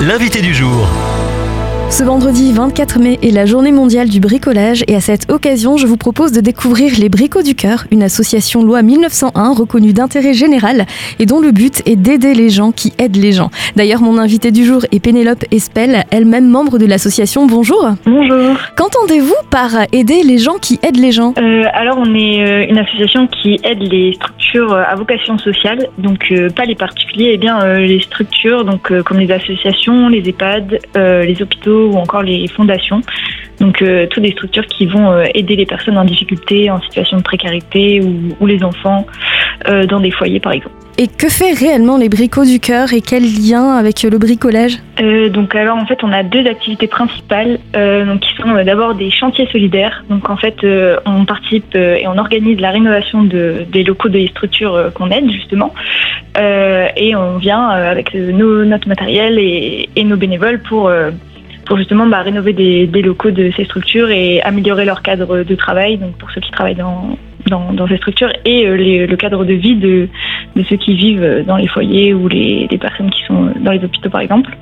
l'invité du jour. Ce vendredi 24 mai est la journée mondiale du bricolage et à cette occasion, je vous propose de découvrir les Bricots du Cœur, une association loi 1901 reconnue d'intérêt général et dont le but est d'aider les gens qui aident les gens. D'ailleurs, mon invitée du jour est Pénélope Espel, elle-même membre de l'association. Bonjour. Bonjour. Qu'entendez-vous par aider les gens qui aident les gens ? Alors, on est une association qui aide les structures à vocation sociale, donc pas les particuliers, les structures, donc comme les associations, les EHPAD, les hôpitaux ou encore les fondations. Donc toutes les structures qui vont aider les personnes en difficulté, en situation de précarité ou les enfants dans des foyers par exemple. Et que fait réellement les Bricots du Cœur et quel lien avec le bricolage ? Donc alors en fait on a deux activités principales qui sont d'abord des chantiers solidaires. Donc en fait on participe et on organise la rénovation des locaux des structures qu'on aide justement et on vient avec notre matériel et nos bénévoles pour justement rénover des locaux de ces structures et améliorer leur cadre de travail, donc pour ceux qui travaillent dans ces structures, et le cadre de vie de ceux qui vivent dans les foyers ou les personnes qui sont dans les hôpitaux par exemple.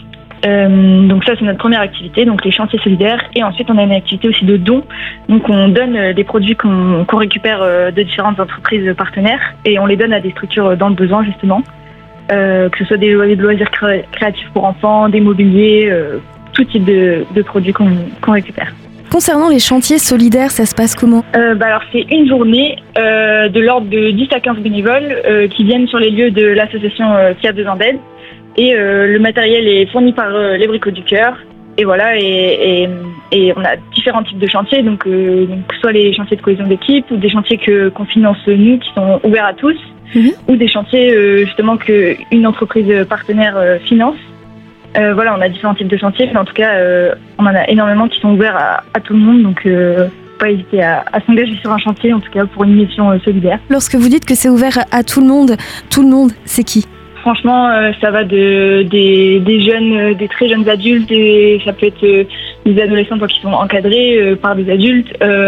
Donc ça c'est notre première activité, donc les chantiers solidaires, et ensuite on a une activité aussi de dons, donc on donne des produits qu'on récupère de différentes entreprises partenaires et on les donne à des structures dans le besoin justement, que ce soit des loisirs créatifs pour enfants, des mobiliers, tout type de produits qu'on récupère. Concernant les chantiers solidaires, ça se passe comment ? Alors c'est une journée de l'ordre de 10 à 15 bénévoles qui viennent sur les lieux de l'association qui a besoin d'aide, et le matériel est fourni par les Bricots du Cœur. Et voilà, et on a différents types de chantiers, donc soit les chantiers de cohésion d'équipe ou des chantiers qu'on finance nous qui sont ouverts à tous, ou des chantiers justement qu'une entreprise partenaire finance. Voilà, on a différents types de chantiers, mais en tout cas, on en a énormément qui sont ouverts à tout le monde, donc pas hésiter à s'engager sur un chantier, en tout cas pour une mission solidaire. Lorsque vous dites que c'est ouvert à tout le monde, c'est qui ? Franchement, ça va des jeunes, des très jeunes adultes, et ça peut être des adolescents qui sont encadrés par des adultes,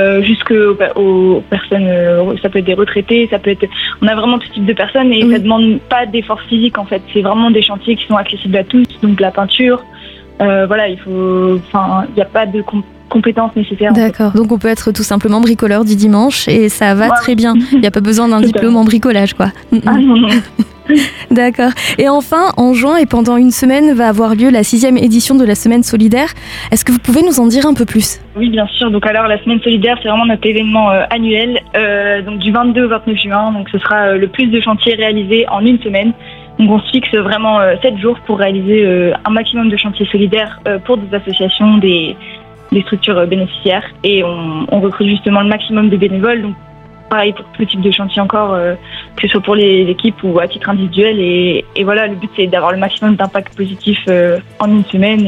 jusqu'aux personnes, ça peut être des retraités, on a vraiment tout type de personnes, et ça demande pas d'effort physique en fait. C'est vraiment des chantiers qui sont accessibles à tous, donc la peinture, voilà, il n'y a pas de compétences nécessaires. D'accord, donc on peut être tout simplement bricoleur du dimanche et ça va très bien. Il n'y a pas besoin d'un diplôme en bricolage, quoi. Ah non. D'accord. Et enfin, en juin et pendant une semaine va avoir lieu la 6e édition de la Semaine Solidaire. Est-ce que vous pouvez nous en dire un peu plus ? Oui, bien sûr. Donc alors la Semaine Solidaire, c'est vraiment notre événement annuel, donc du 22 au 29 juin. Donc ce sera le plus de chantiers réalisés en une semaine. Donc on se fixe vraiment 7 jours pour réaliser un maximum de chantiers solidaires pour des associations, des structures bénéficiaires, et on recrute justement le maximum de bénévoles. Donc pareil pour tout type de chantier encore, que ce soit pour les équipes ou à titre individuel, et voilà, le but c'est d'avoir le maximum d'impact positif en une semaine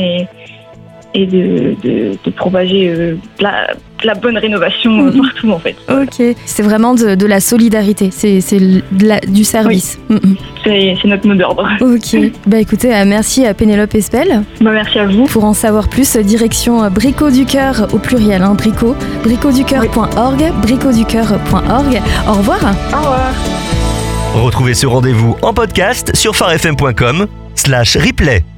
et de propager la bonne rénovation partout en fait. Ok, c'est vraiment de la solidarité, c'est du service. Oui. C'est notre mot d'ordre. Ok, écoutez, merci à Pénélope Espel. Merci à vous. Pour en savoir plus, direction Bricots du Cœur au pluriel, bricotsducoeur.org, bricotsducoeur.org. Au revoir. Au revoir. Retrouvez ce rendez-vous en podcast sur farfm.com/replay.